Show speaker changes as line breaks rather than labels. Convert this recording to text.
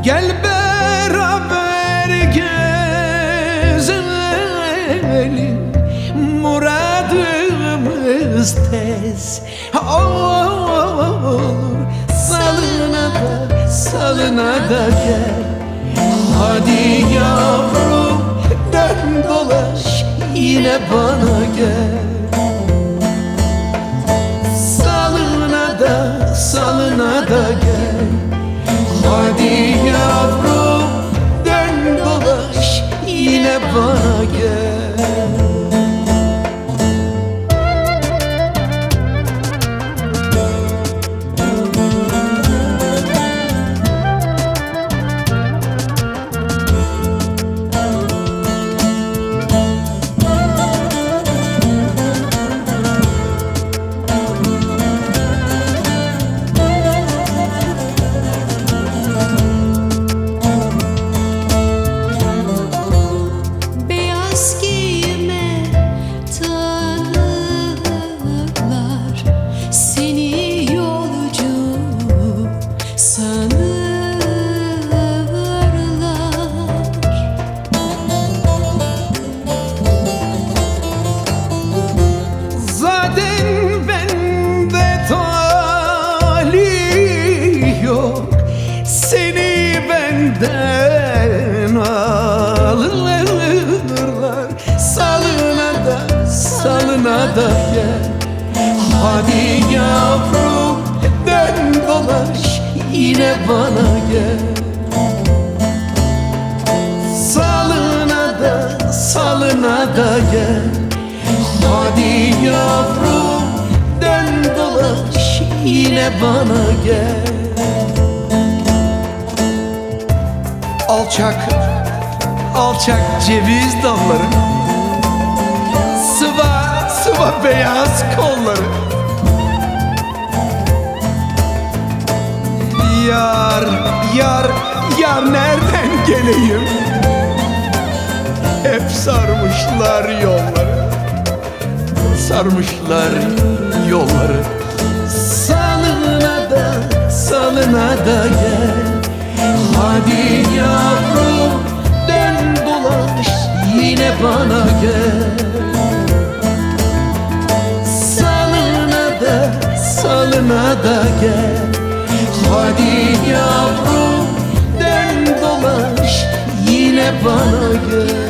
Gel beraber gezelim, muradımız tez olur. Salına da gel. Hadi yavrum, dön dolaş yine bana gel. Salına da gel. Hadi yavrum, dön dolaş yine bana gel. Seni benden alırlar. Salına da gel. Hadi yavrum, dön dolaş yine bana gel. Salına da gel. Hadi yavrum, dön dolaş yine bana gel. Alçak ceviz dalları, sıva beyaz kolları. Yar nereden geleyim? Hep sarmışlar yolları. Salına da gel. Hadi yavrum, dön dolaş yine bana gel. Salına da gel. Hadi yavrum, dön dolaş yine bana gel.